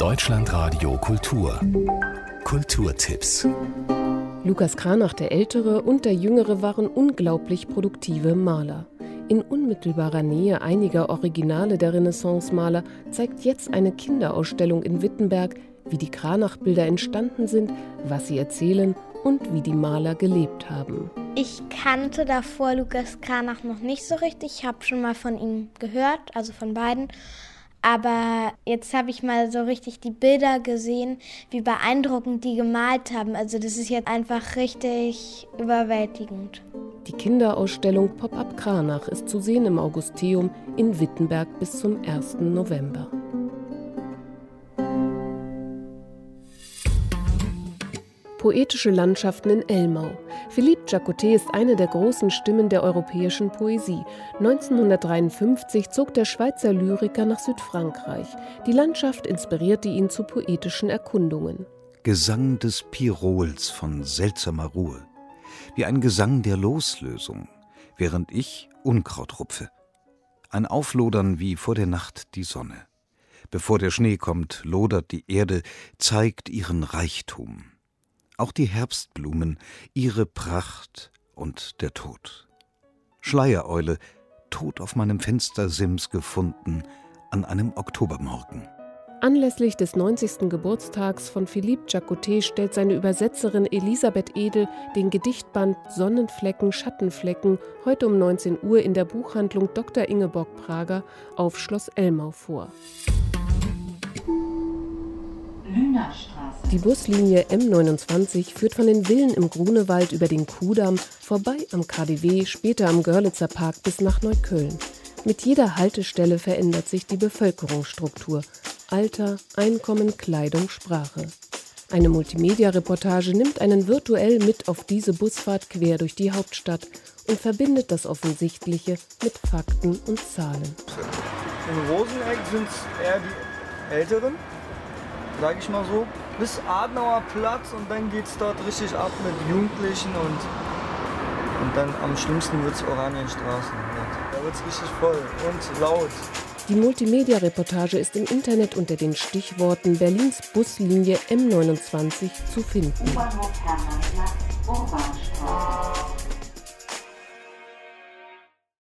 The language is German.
Deutschlandradio Kultur. Kulturtipps. Lukas Cranach, der Ältere, und der Jüngere waren unglaublich produktive Maler. In unmittelbarer Nähe einiger Originale der Renaissance-Maler zeigt jetzt eine Kinderausstellung in Wittenberg, wie die Cranach-Bilder entstanden sind, was sie erzählen und wie die Maler gelebt haben. Ich kannte davor Lukas Cranach noch nicht so richtig. Ich habe schon mal von ihm gehört, also von beiden. Aber jetzt habe ich mal so richtig die Bilder gesehen, wie beeindruckend die gemalt haben. Also das ist jetzt einfach richtig überwältigend. Die Kinderausstellung Pop-up Cranach ist zu sehen im Augusteum in Wittenberg bis zum 1. November. Poetische Landschaften in Elmau. Philippe Jacottet ist eine der großen Stimmen der europäischen Poesie. 1953 zog der Schweizer Lyriker nach Südfrankreich. Die Landschaft inspirierte ihn zu poetischen Erkundungen. Gesang des Pirols von seltsamer Ruhe. Wie ein Gesang der Loslösung, während ich Unkraut rupfe. Ein Auflodern wie vor der Nacht die Sonne. Bevor der Schnee kommt, lodert die Erde, zeigt ihren Reichtum. Auch die Herbstblumen, ihre Pracht und der Tod. Schleiereule, tot auf meinem Fenstersims gefunden, an einem Oktobermorgen. Anlässlich des 90. Geburtstags von Philippe Jacottet stellt seine Übersetzerin Elisabeth Edel den Gedichtband Sonnenflecken, Schattenflecken heute um 19 Uhr in der Buchhandlung Dr. Ingeborg Prager auf Schloss Elmau vor. Die Buslinie M29 führt von den Villen im Grunewald über den Kuhdamm, vorbei am KaDeWe, später am Görlitzer Park bis nach Neukölln. Mit jeder Haltestelle verändert sich die Bevölkerungsstruktur. Alter, Einkommen, Kleidung, Sprache. Eine Multimedia-Reportage nimmt einen virtuell mit auf diese Busfahrt quer durch die Hauptstadt und verbindet das Offensichtliche mit Fakten und Zahlen. In Rosenegg sind es eher die Älteren, sage ich mal so, bis Adenauer Platz und dann geht es dort richtig ab mit Jugendlichen und dann am schlimmsten wird es Oranienstraßen. Da wird es richtig voll und laut. Die Multimedia-Reportage ist im Internet unter den Stichworten Berlins Buslinie M29 zu finden. U-Bahnhof Hermannplatz, Urbanstraße.